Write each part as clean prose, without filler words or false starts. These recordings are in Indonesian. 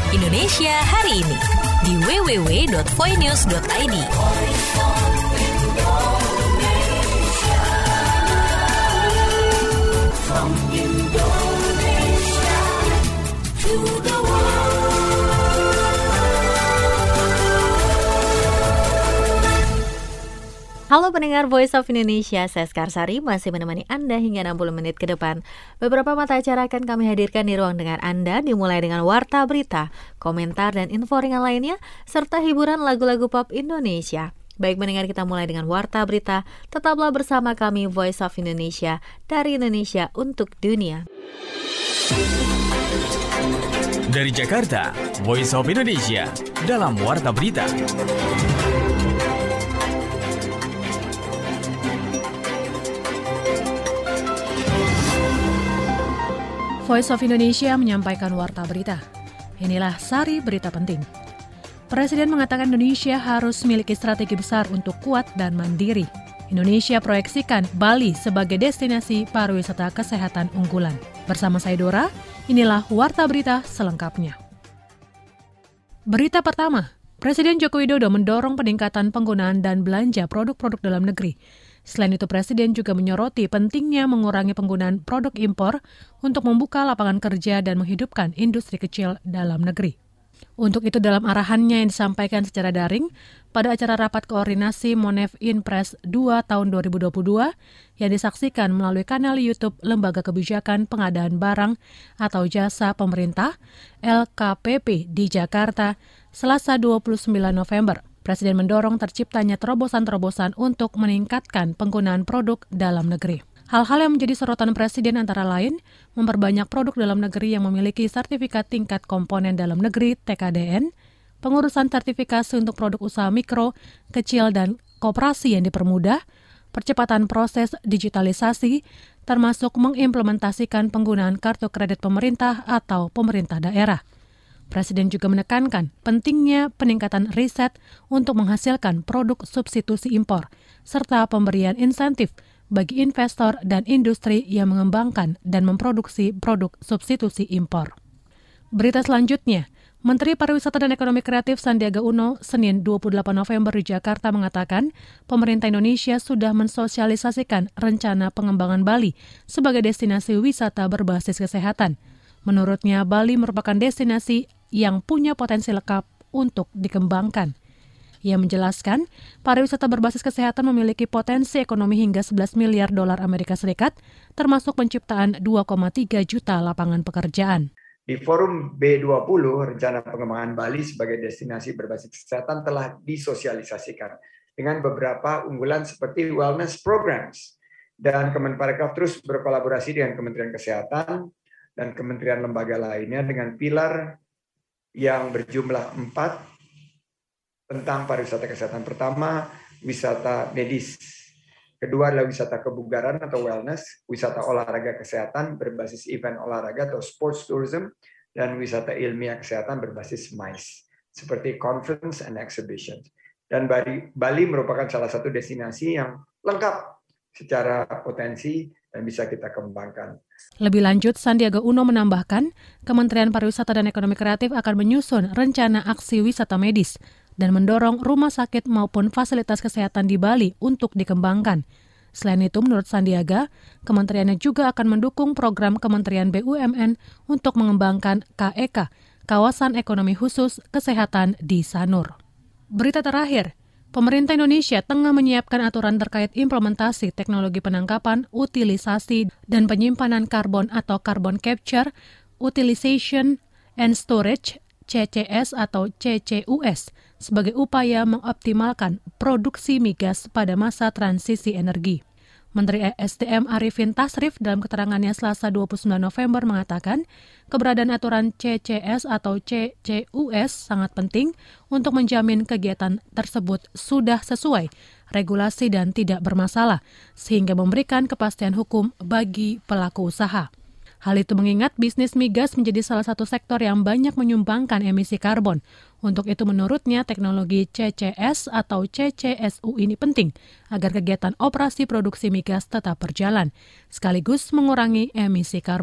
Indonesia hari ini di www.voinews.id. From Indonesia to the world. Halo pendengar Voice of Indonesia, saya Skarsari masih menemani Anda hingga 60 menit ke depan. Beberapa mata acara akan kami hadirkan di ruang dengar Anda, dimulai dengan warta berita, komentar dan info ringan lainnya, serta hiburan lagu-lagu pop Indonesia. Baik pendengar, kita mulai dengan warta berita. Tetaplah bersama kami Voice of Indonesia, dari Indonesia untuk dunia. Dari Jakarta, Voice of Indonesia dalam warta berita. Voice of Indonesia menyampaikan warta berita. Inilah sari berita penting. Presiden mengatakan Indonesia harus memiliki strategi besar untuk kuat dan mandiri. Indonesia proyeksikan Bali sebagai destinasi pariwisata kesehatan unggulan. Bersama saya Dora, inilah warta berita selengkapnya. Berita pertama, Presiden Joko Widodo mendorong peningkatan penggunaan dan belanja produk-produk dalam negeri. Selain itu, Presiden juga menyoroti pentingnya mengurangi penggunaan produk impor untuk membuka lapangan kerja dan menghidupkan industri kecil dalam negeri. Untuk itu, dalam arahannya yang disampaikan secara daring pada acara rapat koordinasi Monef Inpres 2 tahun 2022 yang disaksikan melalui kanal YouTube Lembaga Kebijakan Pengadaan Barang atau Jasa Pemerintah LKPP di Jakarta, Selasa 29 November. Presiden mendorong terciptanya terobosan-terobosan untuk meningkatkan penggunaan produk dalam negeri. Hal-hal yang menjadi sorotan Presiden antara lain, memperbanyak produk dalam negeri yang memiliki sertifikat tingkat komponen dalam negeri (TKDN), pengurusan sertifikasi untuk produk usaha mikro, kecil, dan koperasi yang dipermudah, percepatan proses digitalisasi, termasuk mengimplementasikan penggunaan kartu kredit pemerintah atau pemerintah daerah. Presiden juga menekankan pentingnya peningkatan riset untuk menghasilkan produk substitusi impor, serta pemberian insentif bagi investor dan industri yang mengembangkan dan memproduksi produk substitusi impor. Berita selanjutnya, Menteri Pariwisata dan Ekonomi Kreatif Sandiaga Uno Senin 28 November di Jakarta mengatakan pemerintah Indonesia sudah mensosialisasikan rencana pengembangan Bali sebagai destinasi wisata berbasis kesehatan. Menurutnya, Bali merupakan destinasi yang punya potensi lengkap untuk dikembangkan. Ia menjelaskan, pariwisata berbasis kesehatan memiliki potensi ekonomi hingga 11 miliar dolar Amerika Serikat, termasuk penciptaan 2,3 juta lapangan pekerjaan. Di forum B20, rencana pengembangan Bali sebagai destinasi berbasis kesehatan telah disosialisasikan dengan beberapa unggulan seperti wellness programs. Dan Kemenparekraf terus berkolaborasi dengan Kementerian Kesehatan dan kementerian lembaga lainnya dengan pilar yang berjumlah 4 tentang pariwisata kesehatan. Pertama, wisata medis. Kedua adalah wisata kebugaran atau wellness, wisata olahraga kesehatan berbasis event olahraga atau sports tourism, dan wisata ilmiah kesehatan berbasis MICE, seperti conference and exhibition. Dan Bali merupakan salah satu destinasi yang lengkap secara potensi dan bisa kita kembangkan. Lebih lanjut, Sandiaga Uno menambahkan, Kementerian Pariwisata dan Ekonomi Kreatif akan menyusun rencana aksi wisata medis dan mendorong rumah sakit maupun fasilitas kesehatan di Bali untuk dikembangkan. Selain itu, menurut Sandiaga, kementeriannya juga akan mendukung program Kementerian BUMN untuk mengembangkan KEK, Kawasan Ekonomi Khusus Kesehatan di Sanur. Berita terakhir, pemerintah Indonesia tengah menyiapkan aturan terkait implementasi teknologi penangkapan, utilisasi, dan penyimpanan karbon atau carbon capture, utilization and storage, CCS atau CCUS, sebagai upaya mengoptimalkan produksi migas pada masa transisi energi. Menteri ESDM Arifin Tasrif dalam keterangannya Selasa 29 November mengatakan, keberadaan aturan CCS atau CCUS sangat penting untuk menjamin kegiatan tersebut sudah sesuai regulasi dan tidak bermasalah, sehingga memberikan kepastian hukum bagi pelaku usaha. Hal itu mengingat bisnis migas menjadi salah satu sektor yang banyak menyumbangkan emisi karbon. Untuk itu menurutnya teknologi CCS atau CCSU ini penting agar kegiatan operasi produksi migas tetap berjalan, sekaligus mengurangi emisi karbon.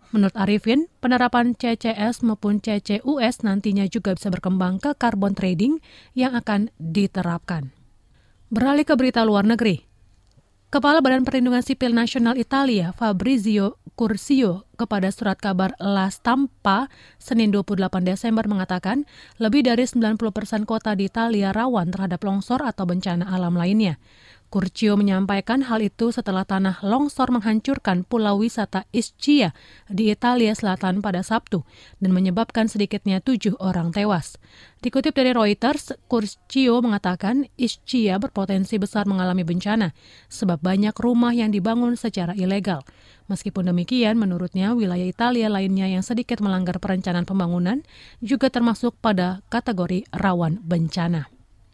Menurut Arifin, penerapan CCS maupun CCUS nantinya juga bisa berkembang ke carbon trading yang akan diterapkan. Beralih ke berita luar negeri. Kepala Badan Perlindungan Sipil Nasional Italia, Fabrizio Curcio, kepada surat kabar La Stampa, Senin 28 Desember mengatakan lebih dari 90% kota di Italia rawan terhadap longsor atau bencana alam lainnya. Curcio menyampaikan hal itu setelah tanah longsor menghancurkan pulau wisata Ischia di Italia Selatan pada Sabtu dan menyebabkan sedikitnya 7 orang tewas. Dikutip dari Reuters, Curcio mengatakan Ischia berpotensi besar mengalami bencana sebab banyak rumah yang dibangun secara ilegal. Meskipun demikian, menurutnya wilayah Italia lainnya yang sedikit melanggar perencanaan pembangunan juga termasuk pada kategori rawan bencana.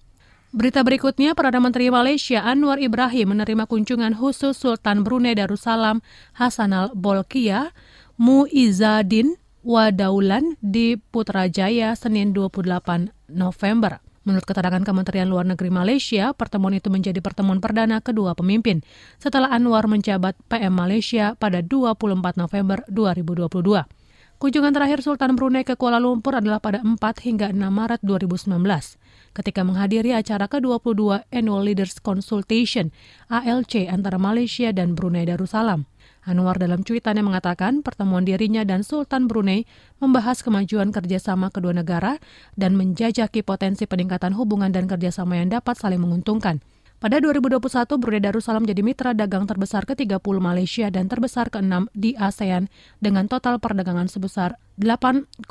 Berita berikutnya, Perdana Menteri Malaysia Anwar Ibrahim menerima kunjungan khusus Sultan Brunei Darussalam Hassanal Bolkiah Muizzaddin Wadaulan di Putrajaya Senin 28 November. Menurut keterangan Kementerian Luar Negeri Malaysia, pertemuan itu menjadi pertemuan perdana kedua pemimpin setelah Anwar menjabat PM Malaysia pada 24 November 2022. Kunjungan terakhir Sultan Brunei ke Kuala Lumpur adalah pada 4 hingga 6 Maret 2019 ketika menghadiri acara ke-22 Annual Leaders Consultation ALC antara Malaysia dan Brunei Darussalam. Anwar dalam cuitannya mengatakan pertemuan dirinya dan Sultan Brunei membahas kemajuan kerjasama kedua negara dan menjajaki potensi peningkatan hubungan dan kerjasama yang dapat saling menguntungkan. Pada 2021, Brunei Darussalam jadi mitra dagang terbesar ke-30 Malaysia dan terbesar ke-6 di ASEAN dengan total perdagangan sebesar 8,03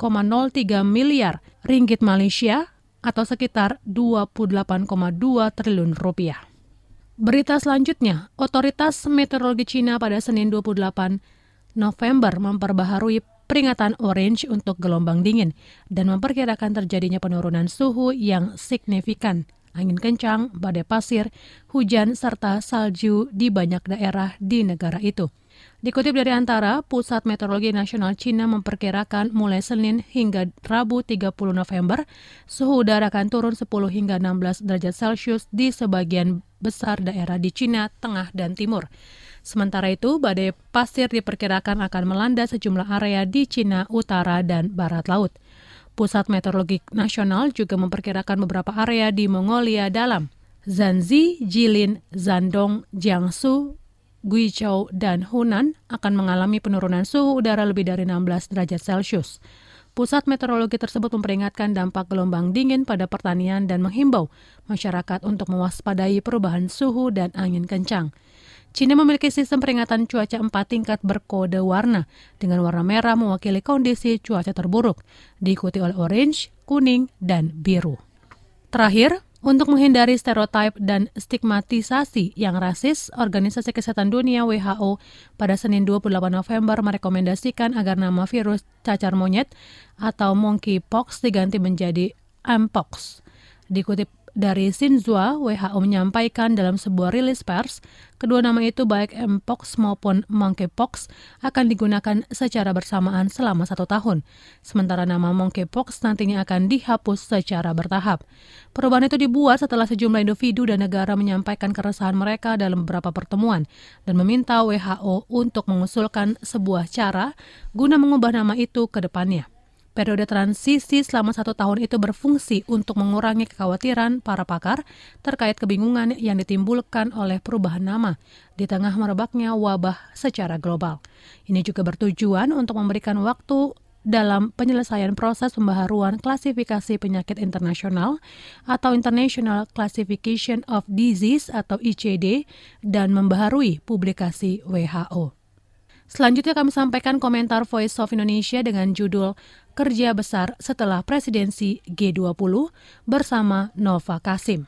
miliar ringgit Malaysia atau sekitar 28,2 triliun rupiah. Berita selanjutnya, Otoritas Meteorologi Cina pada Senin 28 November memperbaharui peringatan orange untuk gelombang dingin dan memperkirakan terjadinya penurunan suhu yang signifikan. Angin kencang, badai pasir, hujan, serta salju di banyak daerah di negara itu. Dikutip dari Antara, Pusat Meteorologi Nasional Cina memperkirakan mulai Senin hingga Rabu 30 November, suhu udara akan turun 10 hingga 16 derajat Celcius di sebagian besar daerah di Cina Tengah dan Timur. Sementara itu, badai pasir diperkirakan akan melanda sejumlah area di Cina Utara dan Barat Laut. Pusat Meteorologi Nasional juga memperkirakan beberapa area di Mongolia Dalam, Zanzi, Jilin, Zandong, Jiangsu, Guizhou, dan Hunan akan mengalami penurunan suhu udara lebih dari 16 derajat Celcius. Pusat meteorologi tersebut memperingatkan dampak gelombang dingin pada pertanian dan menghimbau masyarakat untuk mewaspadai perubahan suhu dan angin kencang. China memiliki sistem peringatan cuaca 4 tingkat berkode warna, dengan warna merah mewakili kondisi cuaca terburuk, diikuti oleh orange, kuning, dan biru. Terakhir, untuk menghindari stereotip dan stigmatisasi yang rasis, Organisasi Kesehatan Dunia WHO pada Senin 28 November merekomendasikan agar nama virus cacar monyet atau monkeypox diganti menjadi mpox. Dikutip dari Xinhua, WHO menyampaikan dalam sebuah rilis pers, kedua nama itu baik mpox maupun monkeypox akan digunakan secara bersamaan selama 1 tahun. Sementara nama monkeypox nantinya akan dihapus secara bertahap. Perubahan itu dibuat setelah sejumlah individu dan negara menyampaikan keresahan mereka dalam beberapa pertemuan dan meminta WHO untuk mengusulkan sebuah cara guna mengubah nama itu ke depannya. Periode transisi selama 1 tahun itu berfungsi untuk mengurangi kekhawatiran para pakar terkait kebingungan yang ditimbulkan oleh perubahan nama di tengah merebaknya wabah secara global. Ini juga bertujuan untuk memberikan waktu dalam penyelesaian proses pembaharuan klasifikasi penyakit internasional atau International Classification of Disease atau ICD dan membaharui publikasi WHO. Selanjutnya kami sampaikan komentar Voice of Indonesia dengan judul Kerja Besar Setelah Presidensi G20 bersama Nova Kasim.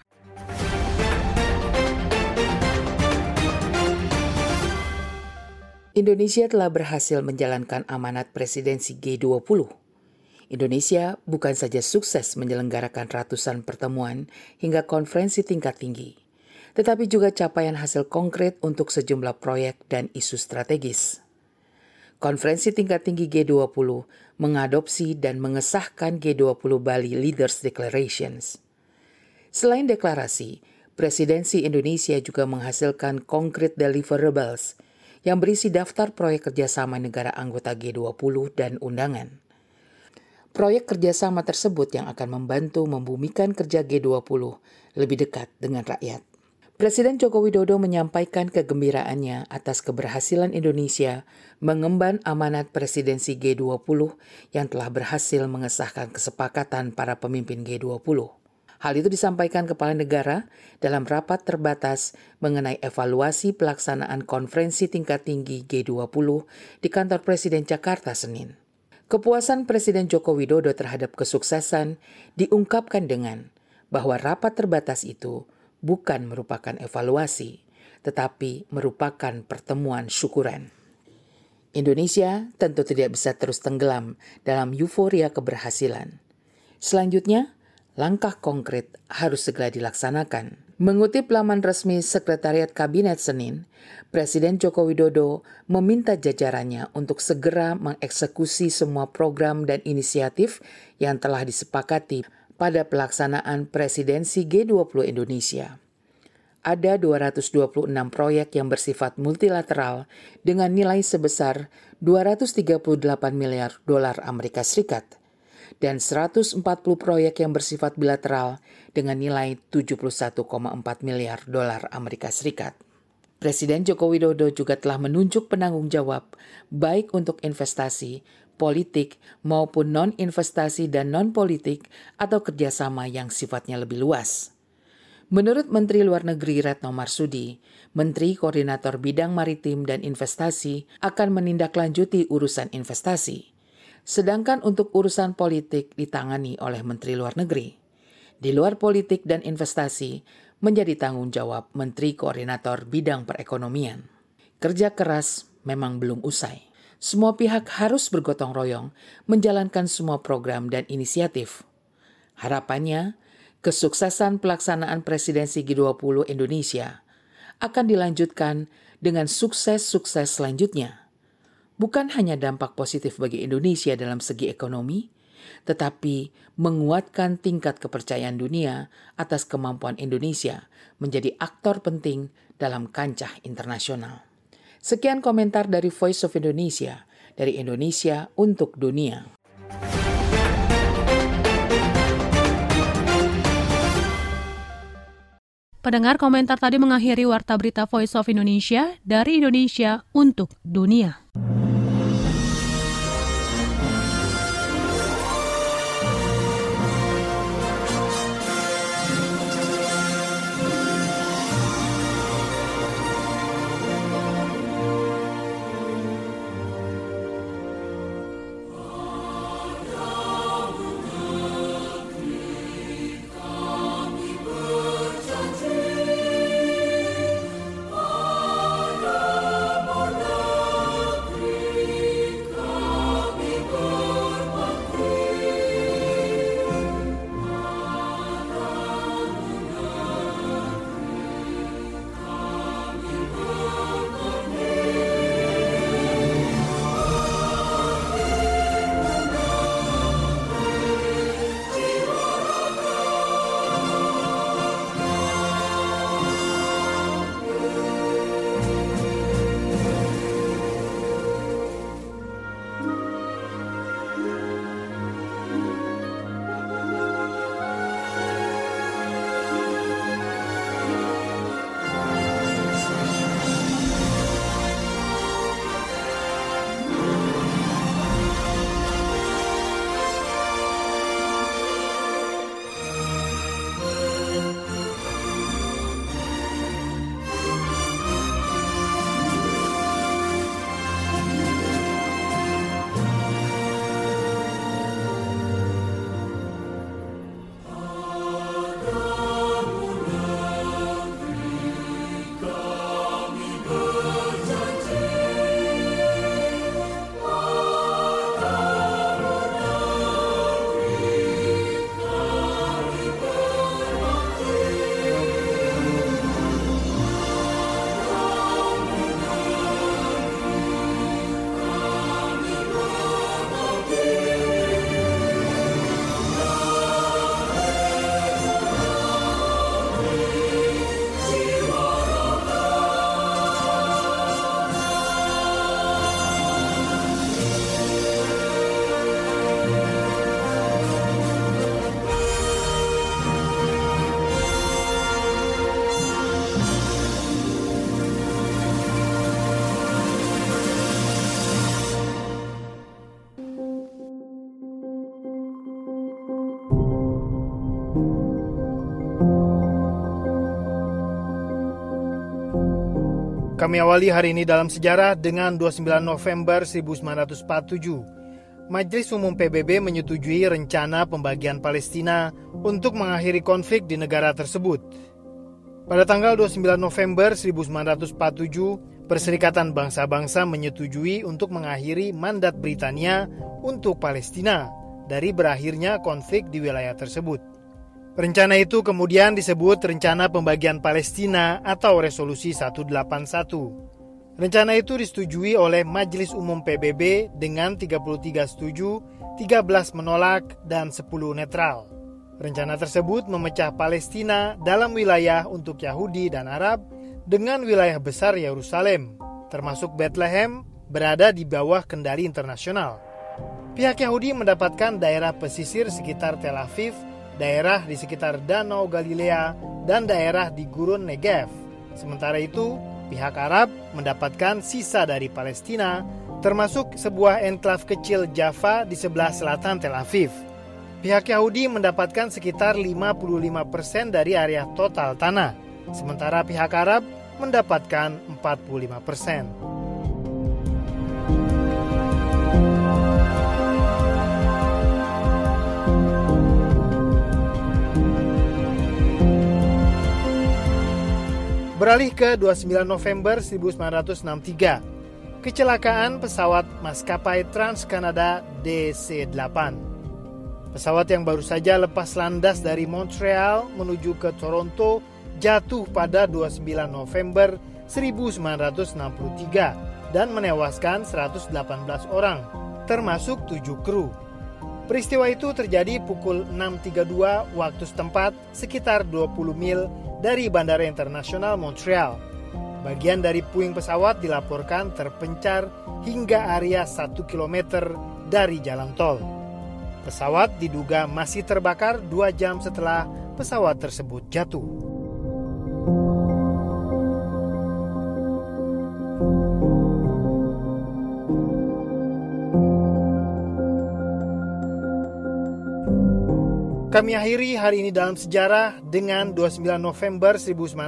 Indonesia telah berhasil menjalankan amanat presidensi G20. Indonesia bukan saja sukses menyelenggarakan ratusan pertemuan hingga konferensi tingkat tinggi, tetapi juga capaian hasil konkret untuk sejumlah proyek dan isu strategis. Konferensi tingkat tinggi G20 mengadopsi dan mengesahkan G20 Bali Leaders Declarations. Selain deklarasi, presidensi Indonesia juga menghasilkan concrete deliverables yang berisi daftar proyek kerjasama negara anggota G20 dan undangan. Proyek kerjasama tersebut yang akan membantu membumikan kerja G20 lebih dekat dengan rakyat. Presiden Joko Widodo menyampaikan kegembiraannya atas keberhasilan Indonesia mengemban amanat presidensi G20 yang telah berhasil mengesahkan kesepakatan para pemimpin G20. Hal itu disampaikan Kepala Negara dalam rapat terbatas mengenai evaluasi pelaksanaan konferensi tingkat tinggi G20 di kantor Presiden Jakarta Senin. Kepuasan Presiden Joko Widodo terhadap kesuksesan diungkapkan dengan bahwa rapat terbatas itu bukan merupakan evaluasi, tetapi merupakan pertemuan syukuran. Indonesia tentu tidak bisa terus tenggelam dalam euforia keberhasilan. Selanjutnya, langkah konkret harus segera dilaksanakan. Mengutip laman resmi Sekretariat Kabinet Senin, Presiden Joko Widodo meminta jajarannya untuk segera mengeksekusi semua program dan inisiatif yang telah disepakati pada pelaksanaan presidensi G20 Indonesia. Ada 226 proyek yang bersifat multilateral dengan nilai sebesar 238 miliar dolar Amerika Serikat dan 140 proyek yang bersifat bilateral dengan nilai 71,4 miliar dolar Amerika Serikat. Presiden Joko Widodo juga telah menunjuk penanggung jawab baik untuk investasi, politik maupun non-investasi dan non-politik atau kerjasama yang sifatnya lebih luas. Menurut Menteri Luar Negeri Retno Marsudi, Menteri Koordinator Bidang Maritim dan Investasi akan menindaklanjuti urusan investasi. Sedangkan untuk urusan politik ditangani oleh Menteri Luar Negeri. Di luar politik dan investasi menjadi tanggung jawab Menteri Koordinator Bidang Perekonomian. Kerja keras memang belum usai. Semua pihak harus bergotong royong menjalankan semua program dan inisiatif. Harapannya, kesuksesan pelaksanaan presidensi G20 Indonesia akan dilanjutkan dengan sukses-sukses selanjutnya. Bukan hanya dampak positif bagi Indonesia dalam segi ekonomi, tetapi menguatkan tingkat kepercayaan dunia atas kemampuan Indonesia menjadi aktor penting dalam kancah internasional. Sekian komentar dari Voice of Indonesia, dari Indonesia untuk dunia. Pendengar, komentar tadi mengakhiri Warta Berita Voice of Indonesia dari Indonesia untuk dunia. Kami awali hari ini dalam sejarah dengan 29 November 1947. Majelis Umum PBB menyetujui rencana pembagian Palestina untuk mengakhiri konflik di negara tersebut. Pada tanggal 29 November 1947, Perserikatan Bangsa-Bangsa menyetujui untuk mengakhiri mandat Britania untuk Palestina dari berakhirnya konflik di wilayah tersebut. Rencana itu kemudian disebut Rencana Pembagian Palestina atau Resolusi 181. Rencana itu disetujui oleh Majelis Umum PBB dengan 33 setuju, 13 menolak, dan 10 netral. Rencana tersebut memecah Palestina dalam wilayah untuk Yahudi dan Arab dengan wilayah besar Yerusalem, termasuk Bethlehem, berada di bawah kendali internasional. Pihak Yahudi mendapatkan daerah pesisir sekitar Tel Aviv, daerah di sekitar Danau Galilea, dan daerah di Gurun Negev. Sementara itu, pihak Arab mendapatkan sisa dari Palestina, termasuk sebuah enklav kecil Jaffa di sebelah selatan Tel Aviv. Pihak Yahudi mendapatkan sekitar 55% dari area total tanah, sementara pihak Arab mendapatkan 45%. Beralih ke 29 November 1963, kecelakaan pesawat maskapai Trans-Canada DC-8. Pesawat yang baru saja lepas landas dari Montreal menuju ke Toronto jatuh pada 29 November 1963 dan menewaskan 118 orang, termasuk 7 kru. Peristiwa itu terjadi pukul 6.32 waktu setempat, sekitar 20 mil dari Bandara Internasional Montreal. Bagian dari puing pesawat dilaporkan terpencar hingga area 1 km dari jalan tol. Pesawat diduga masih terbakar 2 jam setelah pesawat tersebut jatuh. Kami akhiri hari ini dalam sejarah dengan 29 November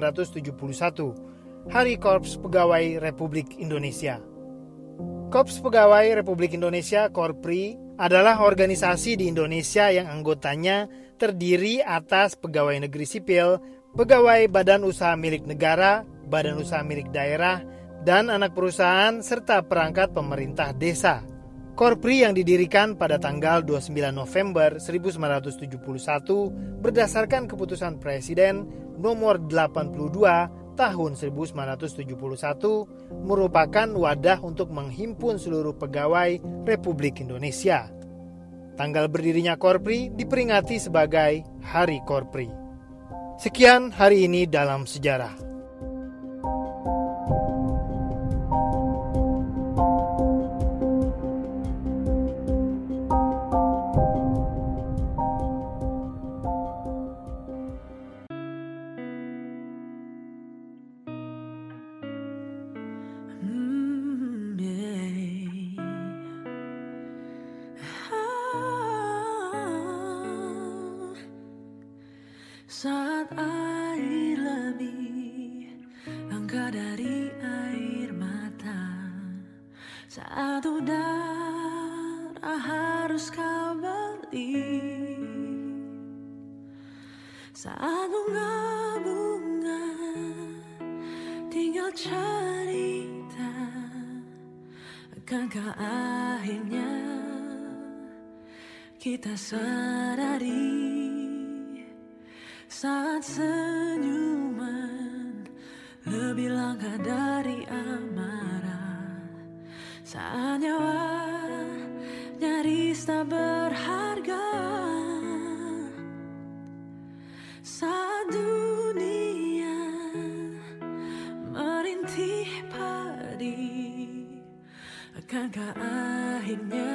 1971, Hari Korps Pegawai Republik Indonesia. Korps Pegawai Republik Indonesia (Korpri) adalah organisasi di Indonesia yang anggotanya terdiri atas pegawai negeri sipil, pegawai badan usaha milik negara, badan usaha milik daerah, dan anak perusahaan serta perangkat pemerintah desa. Korpri yang didirikan pada tanggal 29 November 1971 berdasarkan keputusan Presiden nomor 82 tahun 1971 merupakan wadah untuk menghimpun seluruh pegawai Republik Indonesia. Tanggal berdirinya Korpri diperingati sebagai Hari Korpri. Sekian hari ini dalam sejarah. Saat air lebih langka dari air mata, saat udara harus kau beli, saat bunga-bunga tinggal cerita, akankah akhirnya kita sadari saat senyuman lebih langka dari amarah, saat nyawa nyaris tak berharga, saat dunia merintih padi, akankah akhirnya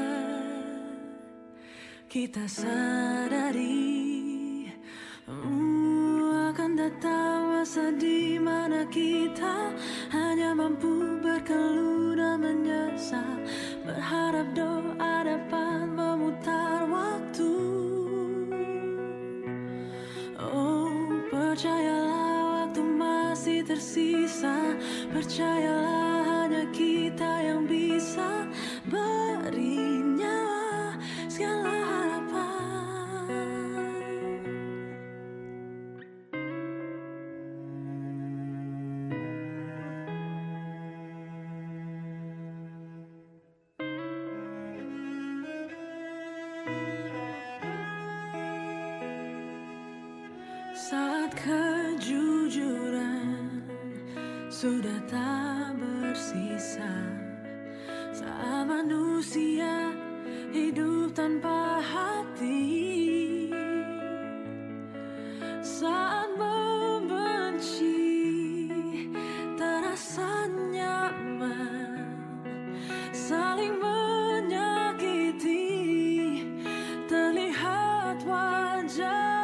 kita sadari akan datang masa di mana kita hanya mampu berkeluh dan menyesal, berharap doa dapat memutar waktu. Oh, percayalah waktu masih masih tersisa. Percayalah hanya kita yang bisa beri nyawa segala harapan. Saat kejujuran sudah tak bersisa, saat manusia hidup tanpa hati, saat membenci terasa nyaman, saling menyakiti terlihat wajar.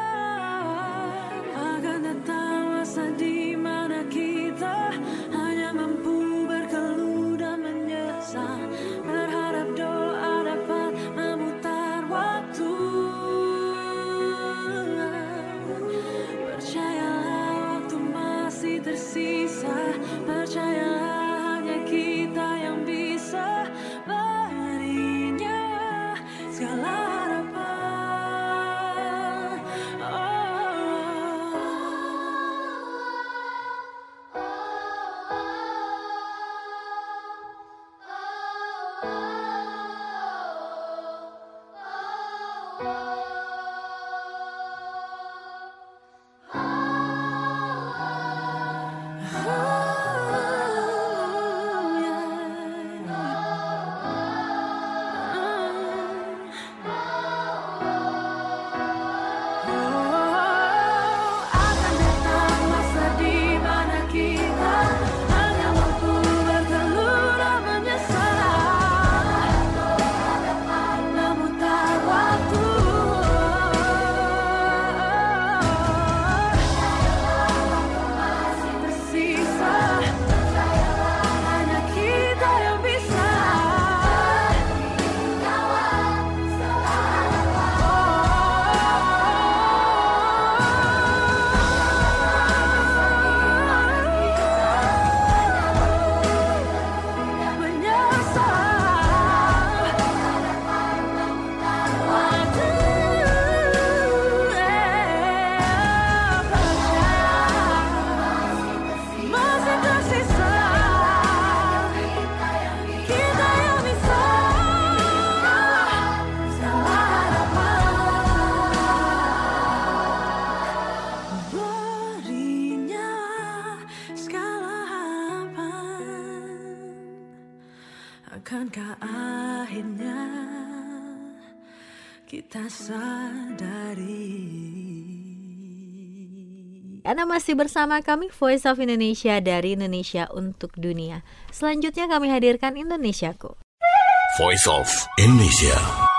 Akan datang masa di mana kita hanya mampu berkeluh dan menyesal, berharap doa dapat memutar waktu. Percayalah waktu masih tersisa, percayalah hanya kita yang bisa beri nyawa segala harapan. Akankah akhirnya kita sadari? Anda masih bersama kami Voice of Indonesia dari Indonesia untuk Dunia. Selanjutnya kami hadirkan Indonesiaku. Voice of Indonesia.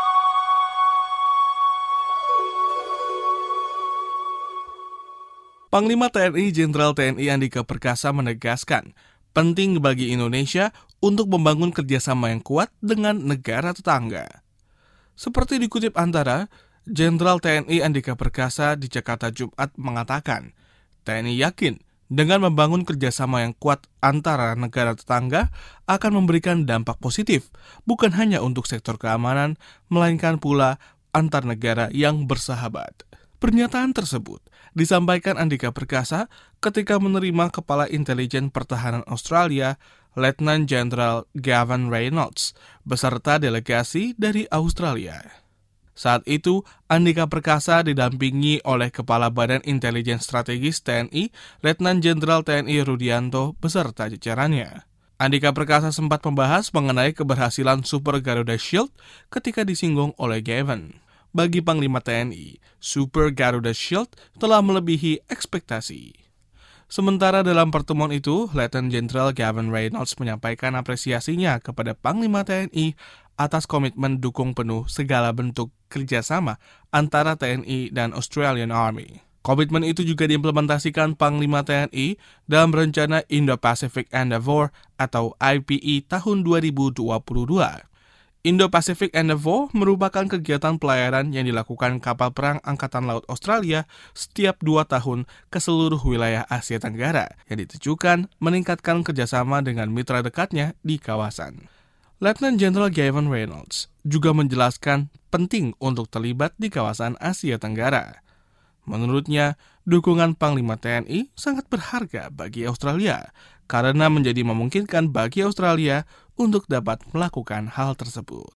Panglima TNI Jenderal TNI Andika Perkasa menegaskan penting bagi Indonesia untuk membangun kerjasama yang kuat dengan negara tetangga. Seperti dikutip Antara, Jenderal TNI Andika Perkasa di Jakarta Jumat mengatakan, TNI yakin dengan membangun kerjasama yang kuat antara negara tetangga akan memberikan dampak positif, bukan hanya untuk sektor keamanan, melainkan pula antar negara yang bersahabat. Pernyataan tersebut disampaikan Andika Perkasa ketika menerima Kepala Intelijen Pertahanan Australia, Letnan Jenderal Gavin Reynolds, beserta delegasi dari Australia. Saat itu, Andika Perkasa didampingi oleh Kepala Badan Intelijen Strategis TNI, Letnan Jenderal TNI Rudianto, beserta jajarannya. Andika Perkasa sempat membahas mengenai keberhasilan Super Garuda Shield ketika disinggung oleh Gavin. Bagi Panglima TNI, Super Garuda Shield telah melebihi ekspektasi. Sementara dalam pertemuan itu, Letnan Jenderal Gavin Reynolds menyampaikan apresiasinya kepada Panglima TNI atas komitmen dukung penuh segala bentuk kerjasama antara TNI dan Australian Army. Komitmen itu juga diimplementasikan Panglima TNI dalam rencana Indo-Pacific Endeavour atau IPE tahun 2022. Indo-Pacific Endeavour merupakan kegiatan pelayaran yang dilakukan kapal perang Angkatan Laut Australia setiap 2 tahun ke seluruh wilayah Asia Tenggara yang ditujukan meningkatkan kerjasama dengan mitra dekatnya di kawasan. Letnan Jenderal Gavin Reynolds juga menjelaskan penting untuk terlibat di kawasan Asia Tenggara. Menurutnya, dukungan Panglima TNI sangat berharga bagi Australia karena menjadi memungkinkan bagi Australia untuk dapat melakukan hal tersebut.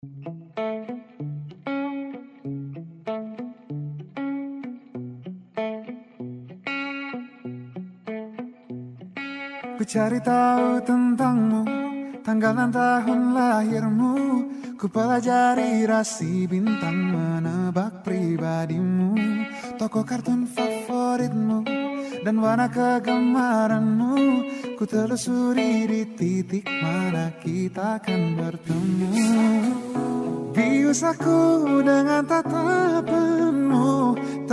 Ku cari tahu tentangmu, tanggal dan tahun lahirmu. Ku pelajari rasi bintang, menebak pribadimu, tokoh kartun favoritmu, dan warna kegemaranmu. Ku telusuri di titik mana kita akan bertemu. Bius aku dengan tatapanmu,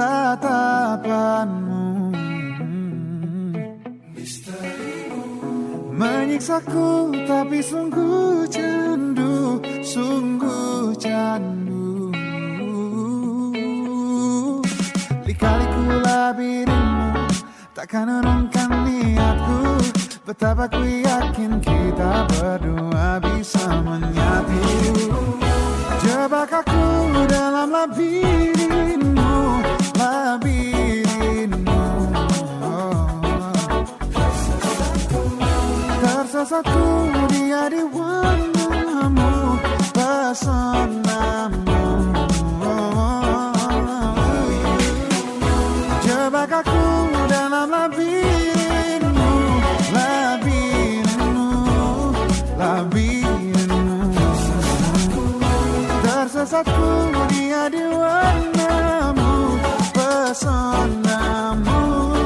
menyiksaku tapi sungguh candu, sungguh candu. Lika-liku labirinmu takkan urungkan niatku. Betapa ku yakin kita berdua bisa menyatu. Jebak aku dalam labirinmu, labirinmu. Tersesatku dia di warnamu, pesonamu. Jebak aku dalam labirinmu, labirinmu, labirinmu. Tersesatku dia di warnamu, pesonamu.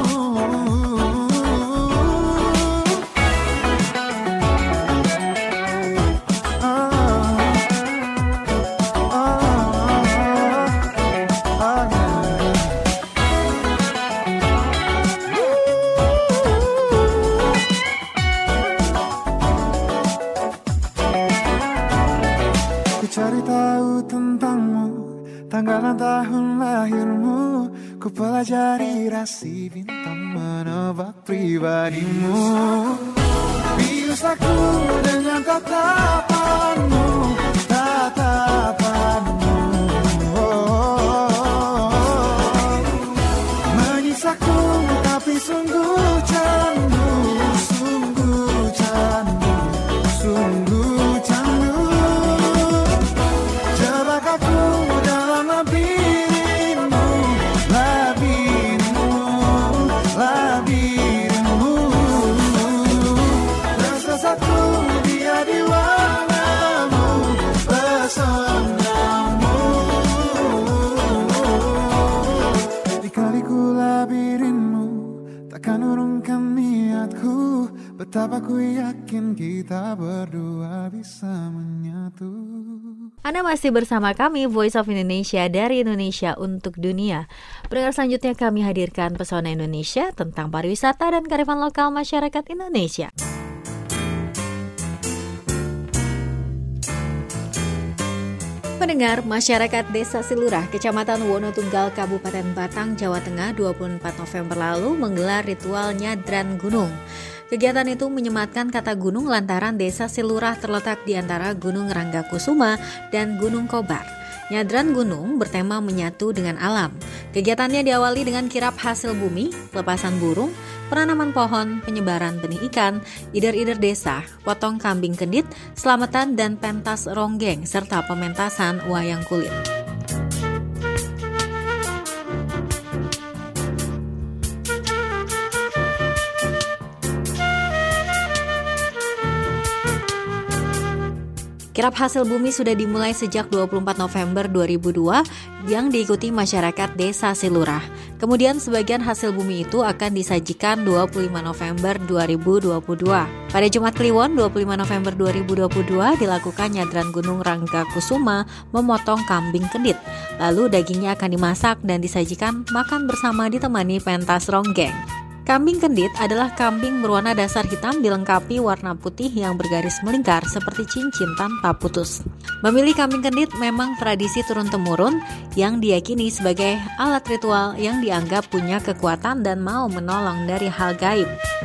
Cari tahu tentangmu, tanggal dan tahun lahirmu. Ku pelajari rasi bintang, menebak pribadimu. Bius aku dengan tatapanmu, tatapanmu. Menyiksaku tapi sungguh candu, sungguh candu, sungguh candu. Betapa ku yakin kita berdua bisa menyatu. Anda masih bersama kami, Voice of Indonesia dari Indonesia untuk dunia. Pendengar selanjutnya kami hadirkan Pesona Indonesia tentang pariwisata dan kearifan lokal masyarakat Indonesia. Pendengar, masyarakat Desa Silurah, Kecamatan Wonotunggal, Kabupaten Batang, Jawa Tengah 24 November lalu menggelar ritual nyadran gunung. Kegiatan itu menyematkan kata gunung lantaran Desa Silurah terletak di antara Gunung Ranggakusuma dan Gunung Kobar. Nyadran gunung bertema menyatu dengan alam. Kegiatannya diawali dengan kirap hasil bumi, pelepasan burung, penanaman pohon, penyebaran benih ikan, ider-ider desa, potong kambing kendit, selamatan dan pentas ronggeng, serta pementasan wayang kulit. Kirap hasil bumi sudah dimulai sejak 24 November 2002 yang diikuti masyarakat Desa Silurah. Kemudian sebagian hasil bumi itu akan disajikan 25 November 2022. Pada Jumat Kliwon 25 November 2022 dilakukan nyadran Gunung Ranggakusuma memotong kambing kendit. Lalu dagingnya akan dimasak dan disajikan makan bersama ditemani pentas ronggeng. Kambing kendit adalah kambing berwarna dasar hitam dilengkapi warna putih yang bergaris melingkar seperti cincin tanpa putus. Memilih kambing kendit memang tradisi turun-temurun yang diyakini sebagai alat ritual yang dianggap punya kekuatan dan mau menolong dari hal gaib.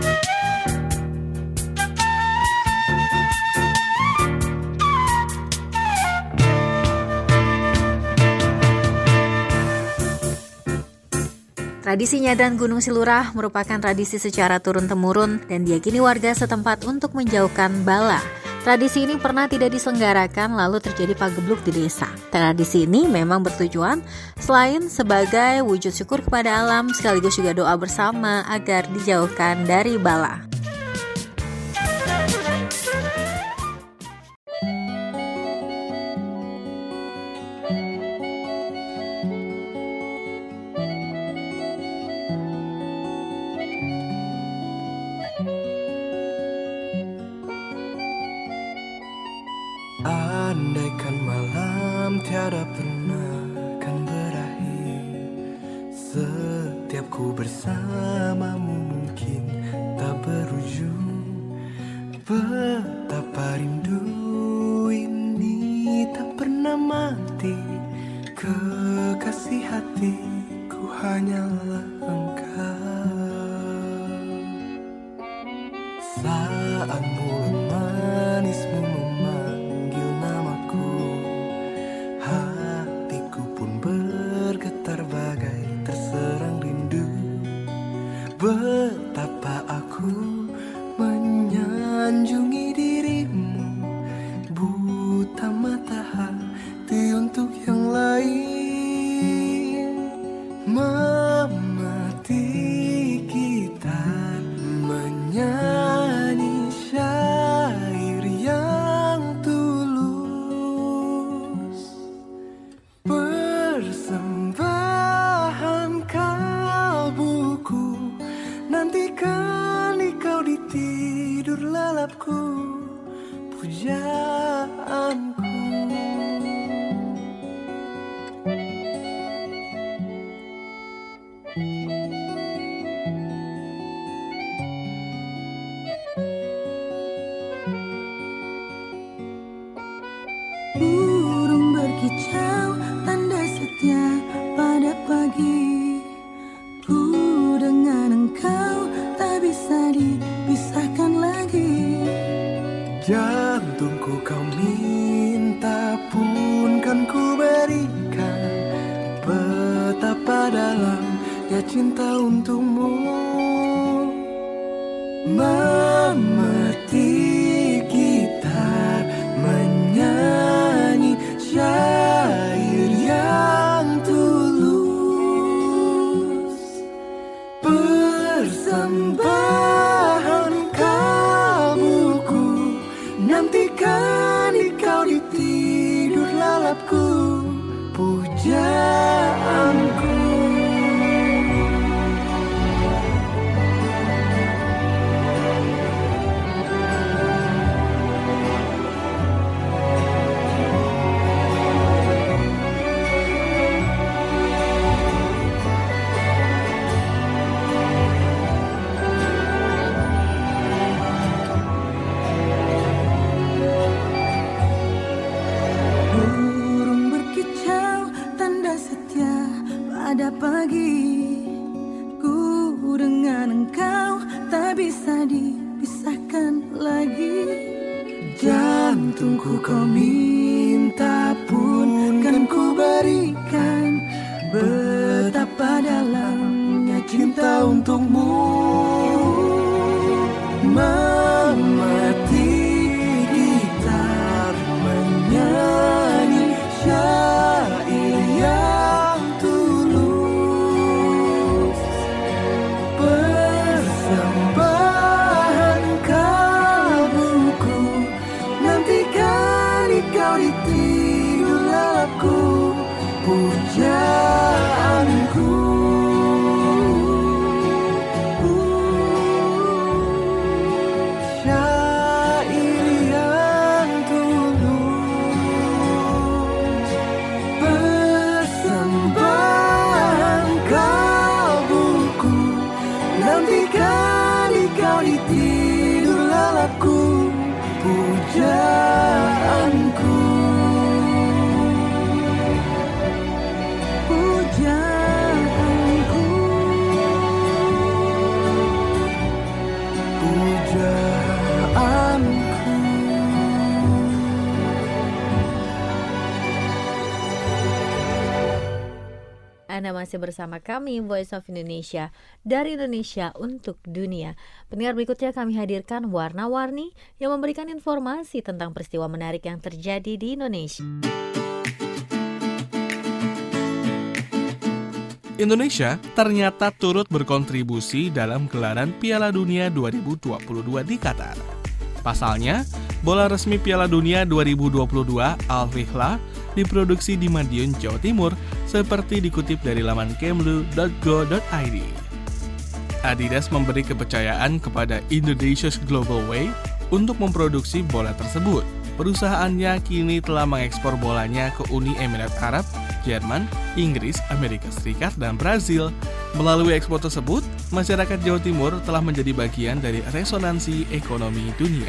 Tradisi nyadran Gunung Silurah merupakan tradisi secara turun-temurun dan diyakini warga setempat untuk menjauhkan bala. Tradisi ini pernah tidak diselenggarakan lalu terjadi pagebluk di desa. Tradisi ini memang bertujuan selain sebagai wujud syukur kepada alam sekaligus juga doa bersama agar dijauhkan dari bala. Andaikan malam tiada pernah kan berakhir, setiap ku bersamamu mungkin tak berujung. Betapa rindu ini tak pernah mati, kekasih hatiku hanyalah engkau. Saat mulut manismu memanggil namaku, hatiku pun bergetar bagai terserang rindu. Betapa aku menyanjungi dirimu, buta mata hati untuk yang lain. Memati gitar menyanyi syair yang tulus, persembahan kalbuku, nantikan kau di tidur lelapku, pujaanku. Burung berkicau, tanda setia pada pagi. Ku dengan engkau tak bisa dipisahkan lagi. Jantungku kau minta pun kan ku berikan. Betapa dalamnya cinta untukmu. Memetik gitar menyanyi syair yang tulus, persembahan kalbuku, nantikan kau di tidur lelapku, pujaanku. Burung berkicau, tanda setia pada pagi. Ku dengan engkau tak bisa dipisahkan lagi. Jantungku kau minta pun kan ku berikan. Betapa dalamnya cinta untukmu. Memetik gitar menyanyi syair yang tulus, persembahan kalbuku, nantikan kau di tidur lelapku, pujaanku. pujaanku. Anda masih bersama kami, Voice of Indonesia, dari Indonesia untuk dunia. Pendengar, berikutnya kami hadirkan Warna-Warni yang memberikan informasi tentang peristiwa menarik yang terjadi di Indonesia. Indonesia ternyata turut berkontribusi dalam gelaran Piala Dunia 2022 di Qatar. Pasalnya, bola resmi Piala Dunia 2022 Al-Rihla diproduksi di Madiun, Jawa Timur, seperti dikutip dari laman kemlu.go.id. Adidas memberi kepercayaan kepada Indonesia's Global Way untuk memproduksi bola tersebut. Perusahaannya kini telah mengekspor bolanya ke Uni Emirat Arab, Jerman, Inggris, Amerika Serikat, dan Brazil. Melalui ekspor tersebut, masyarakat Jawa Timur telah menjadi bagian dari resonansi ekonomi dunia.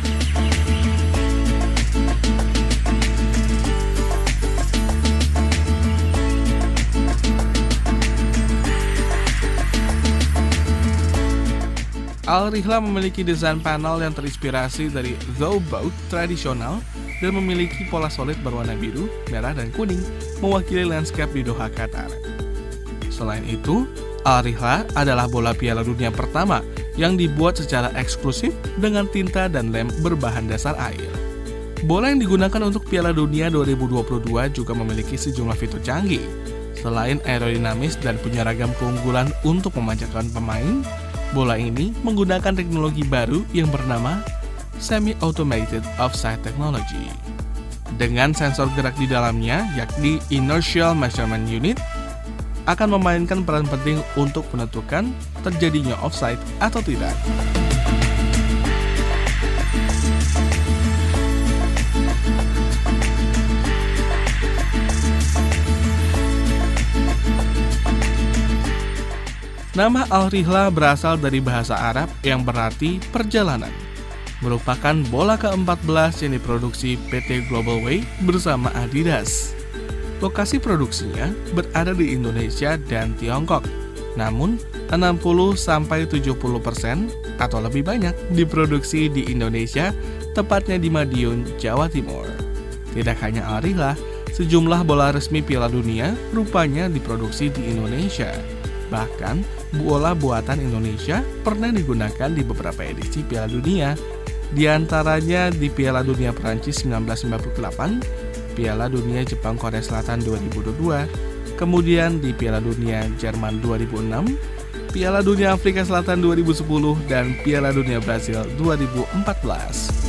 Al-Rihla memiliki desain panel yang terinspirasi dari rowboat tradisional dan memiliki pola solid berwarna biru, merah, dan kuning, mewakili landscape di Doha, Qatar. Selain itu, Al-Rihla adalah bola Piala Dunia pertama yang dibuat secara eksklusif dengan tinta dan lem berbahan dasar air. Bola yang digunakan untuk Piala Dunia 2022 juga memiliki sejumlah fitur canggih. Selain aerodinamis dan punya ragam keunggulan untuk memanjakan pemain, bola ini menggunakan teknologi baru yang bernama Semi-Automated Offside Technology. Dengan sensor gerak di dalamnya, yakni Inertial Measurement Unit, akan memainkan peran penting untuk menentukan terjadinya offside atau tidak. Nama Al-Rihla berasal dari bahasa Arab yang berarti perjalanan. Merupakan bola ke-14 yang diproduksi PT Global Way bersama Adidas. Lokasi produksinya berada di Indonesia dan Tiongkok. Namun, 60-70% atau lebih banyak diproduksi di Indonesia, tepatnya di Madiun, Jawa Timur. Tidak hanya Al-Rihla, sejumlah bola resmi Piala Dunia rupanya diproduksi di Indonesia. Bahkan, bola buatan Indonesia pernah digunakan di beberapa edisi Piala Dunia, di antaranya di Piala Dunia Perancis 1998, Piala Dunia Jepang Korea Selatan 2022, kemudian di Piala Dunia Jerman 2006, Piala Dunia Afrika Selatan 2010, dan Piala Dunia Brasil 2014.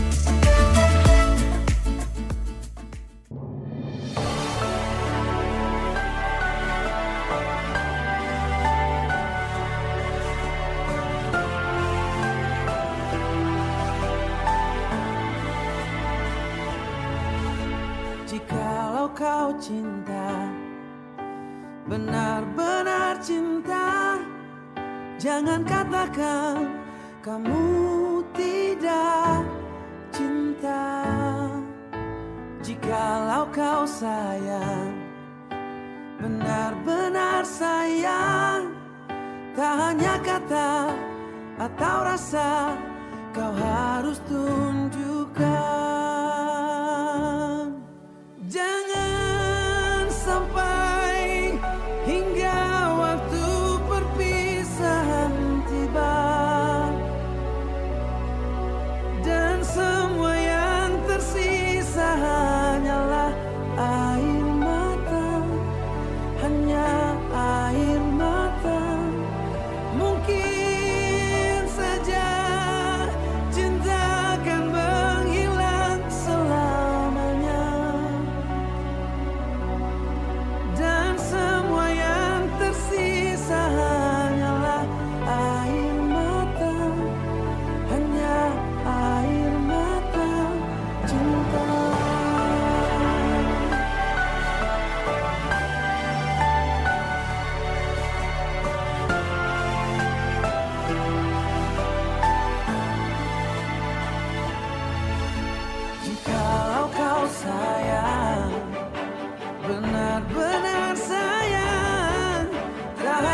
Jikalau kau cinta, benar-benar cinta, jangan katakan kamu tidak cinta. Jikalau kau sayang, benar-benar sayang, tak hanya kata atau rasa, kau harus tunjukkan. Jangan sampai hingga waktu perpisahan tiba, dan semua yang tersisa hanyalah air mata, hanya air mata. Mungkin saja cinta akan menghilang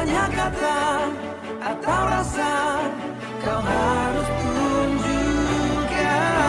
hanya kata atau rasa kau harus tunjukkan.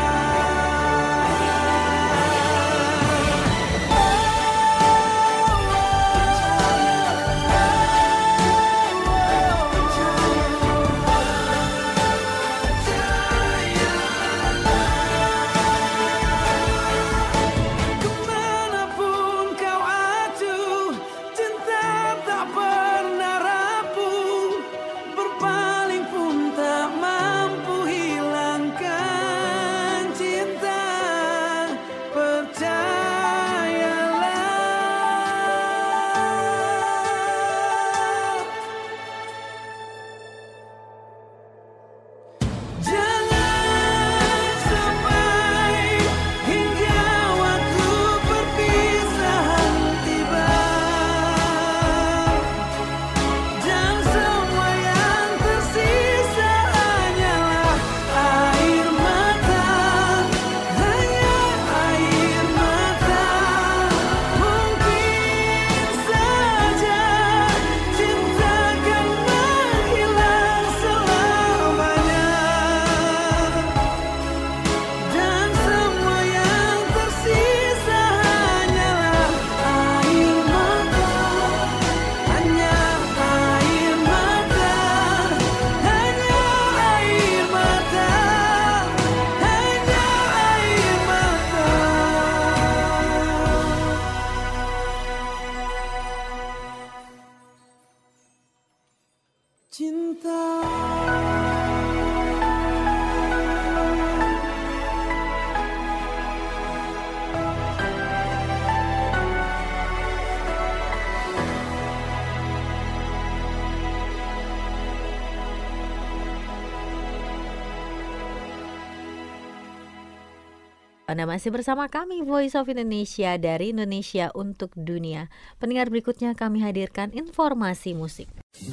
Anda masih bersama kami Voice of Indonesia dari Indonesia untuk Dunia. Pendengar, berikutnya kami hadirkan informasi musik.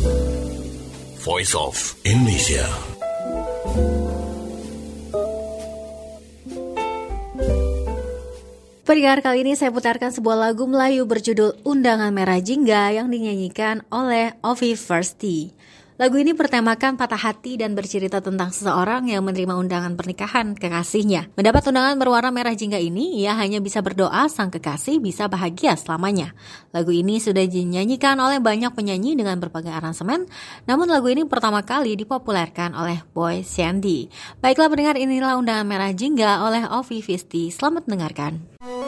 Voice of Indonesia. Pendengar, kali ini saya putarkan sebuah lagu Melayu berjudul Undangan Merah Jingga yang dinyanyikan oleh Ovi Firsti. Lagu ini bertemakan patah hati dan bercerita tentang seseorang yang menerima undangan pernikahan kekasihnya. Mendapat undangan berwarna merah jingga ini, ia hanya bisa berdoa sang kekasih bisa bahagia selamanya. Lagu ini sudah dinyanyikan oleh banyak penyanyi dengan berbagai aransemen, namun lagu ini pertama kali dipopulerkan oleh Boy Sandy. Baiklah pendengar, inilah Undangan Merah Jingga oleh Ovi Firsti. Selamat mendengarkan.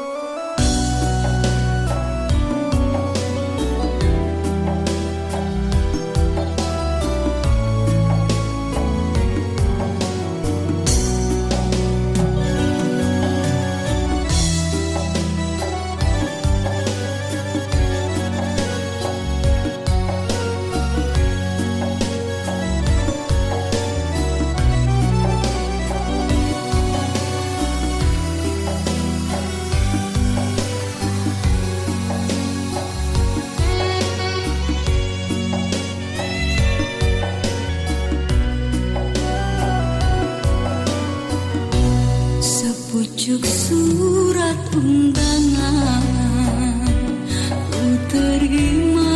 Sepucuk surat undangan ku terima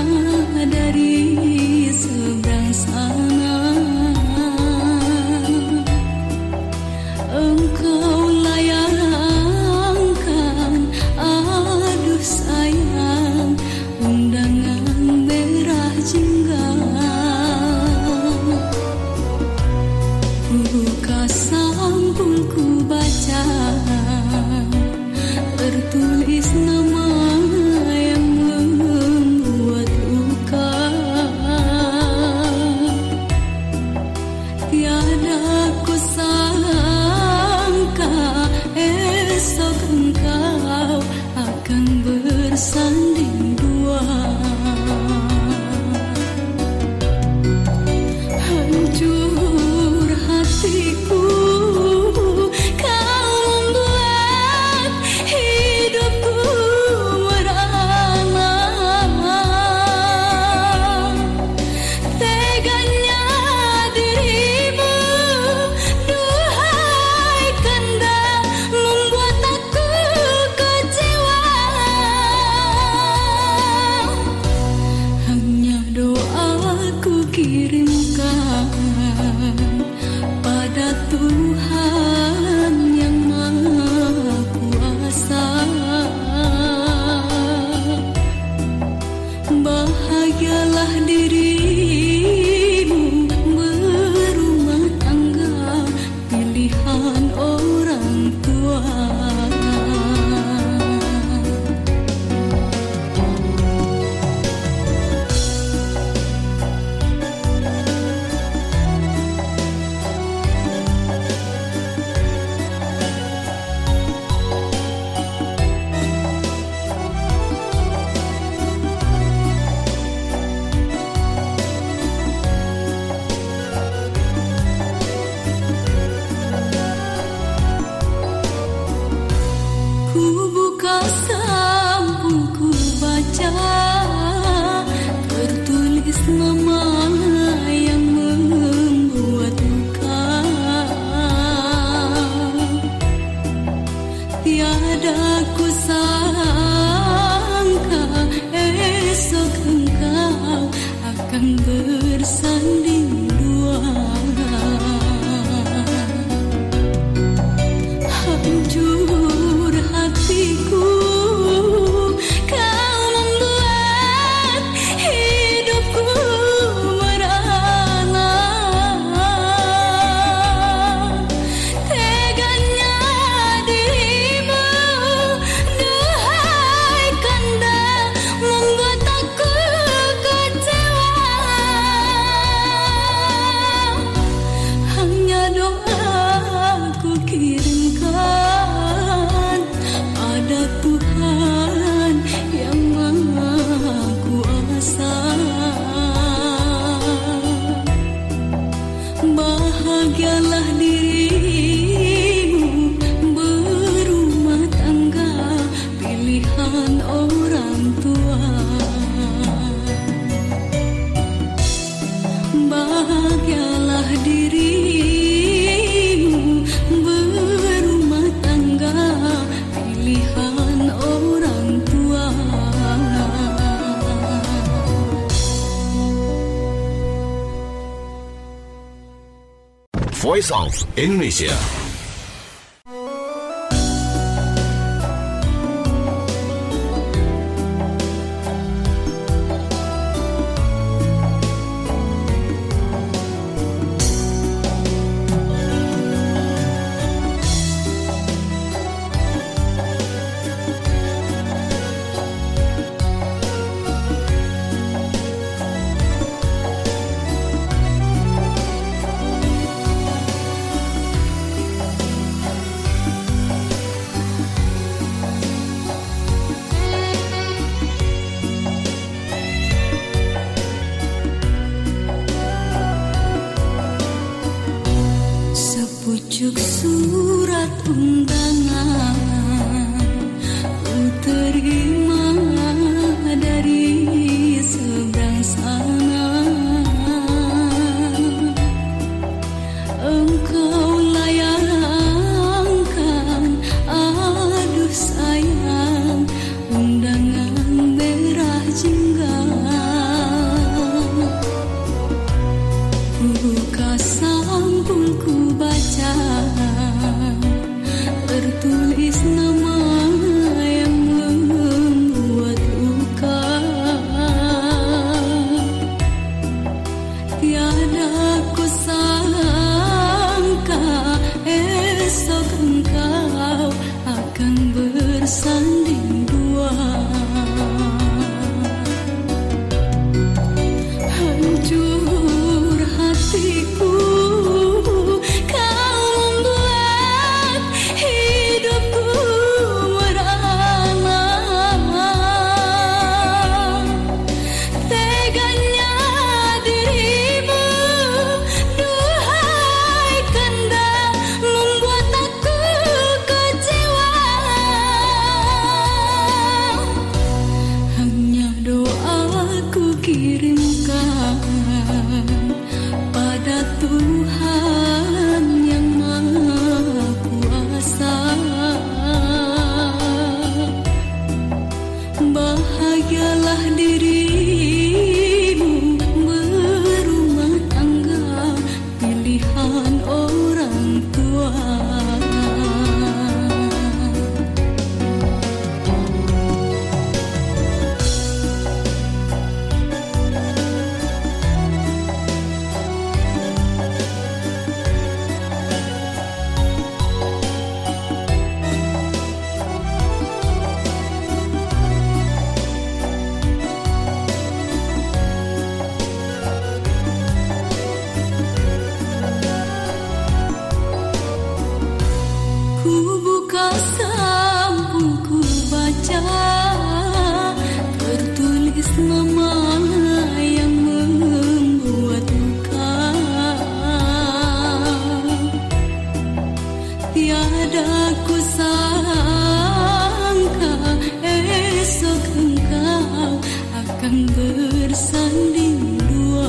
dari seberang sana. Engkau layangkan, aduh sayang, undangan merah jingga. Buka sampul ku baca dirimu berumah tangga, pilihan orang tua. Voice of Indonesia. Sepucuk surat undangan ku terima dari seberang sana. Engkau layangkan, aduh sayang, undangan merah jingga. Buka sampul ku baca, tertulis nama yang membuat luka. Tiada ku sangka esok engkau akan bersanding dua. Hancur hatiku, kau membuat hidupku merana. Teganya dirimu, duhai kanda, membuat aku kecewa. Hanya doaku kirimkan pada Tuhan yang Maha Kuasa. Bahagialah dirimu berumah tangga, pilihan orang tua. bersanding dua.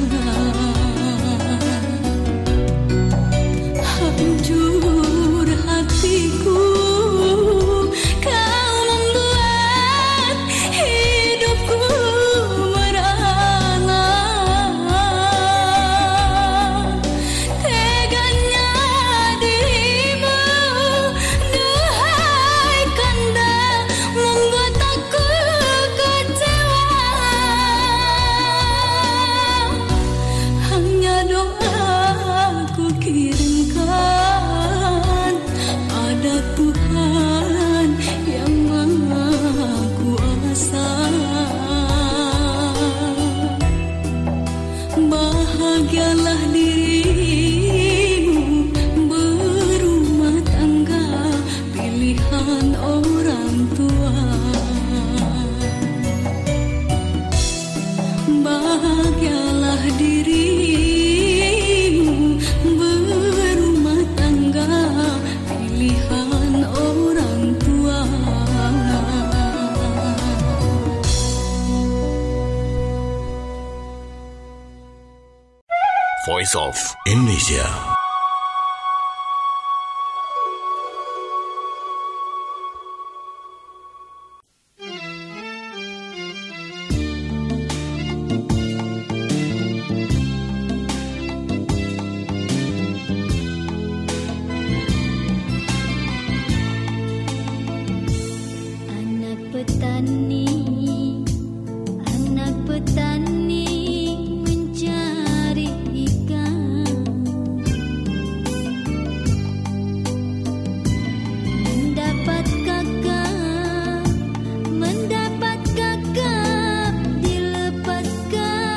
Hancur hatiku, kau membuat hidupku merana. Teganya dirimu, duhai kanda, membuat aku kecewa. Hanya doaku kirimkan, ada Tuhan yang Maha Kuasa. Bahagialah dirimu berumah tangga, pilihan orang tua. Bahagialah dirimu berumah tangga, pilihan orang tua. Voice of Indonesia. Anak petani mencari ikan, mendapat kakap dilepaskan.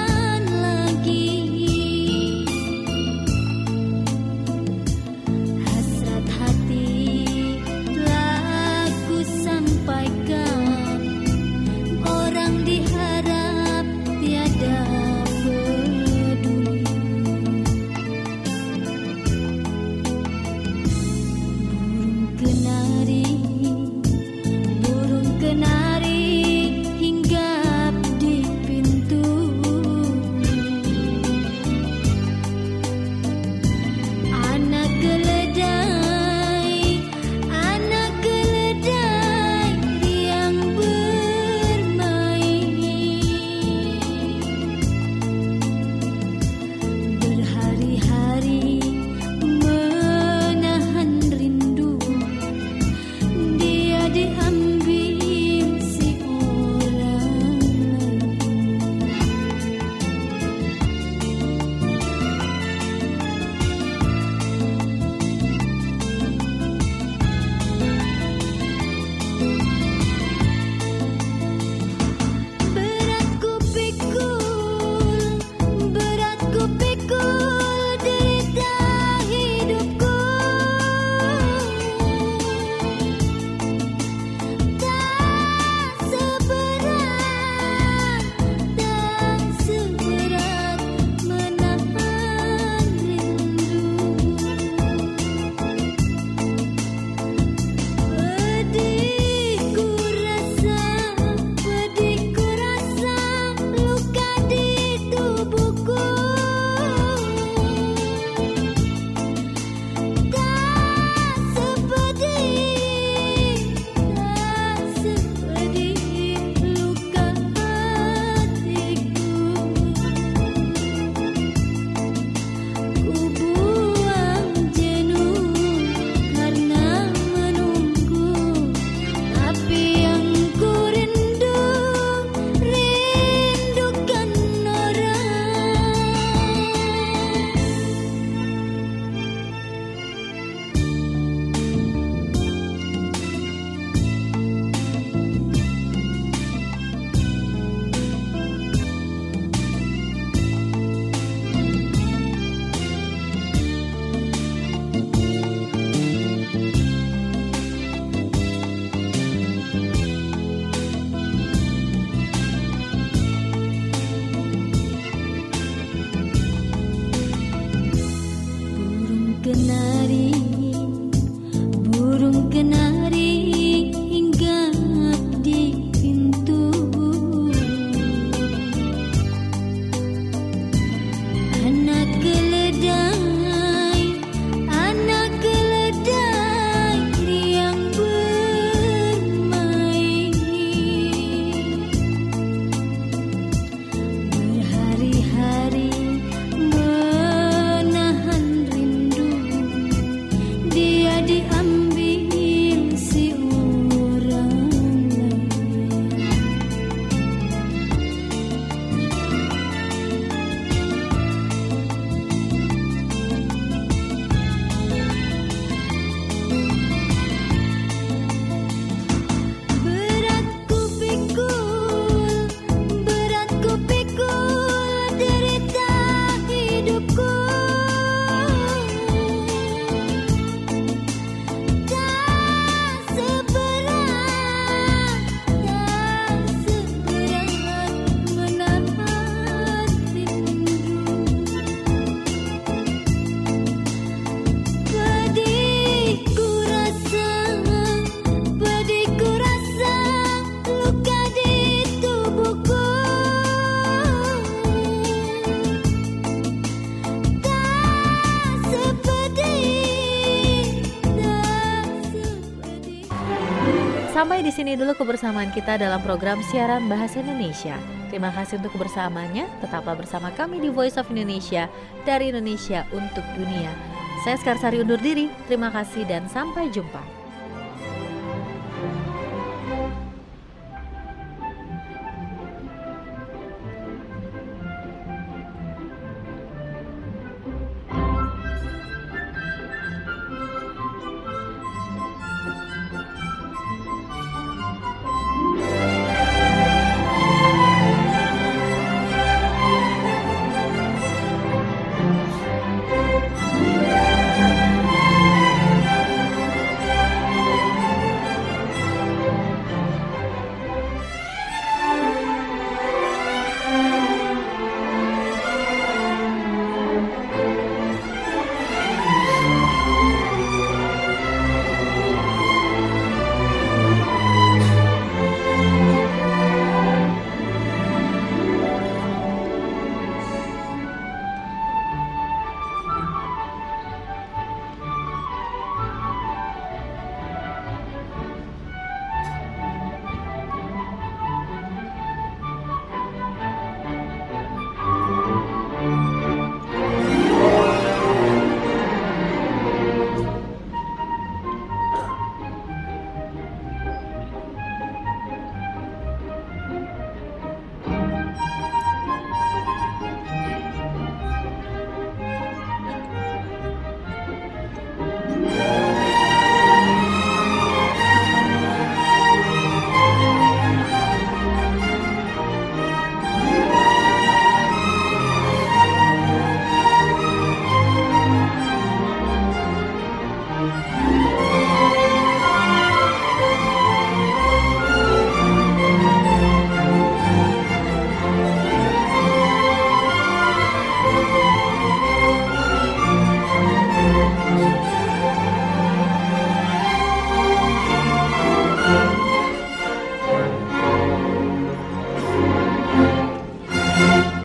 Sampai di sini dulu kebersamaan kita dalam program siaran Bahasa Indonesia. Terima kasih untuk kebersamaannya. Tetaplah bersama kami di Voice of Indonesia, dari Indonesia untuk dunia. Saya Skarsari undur diri. Terima kasih dan sampai jumpa.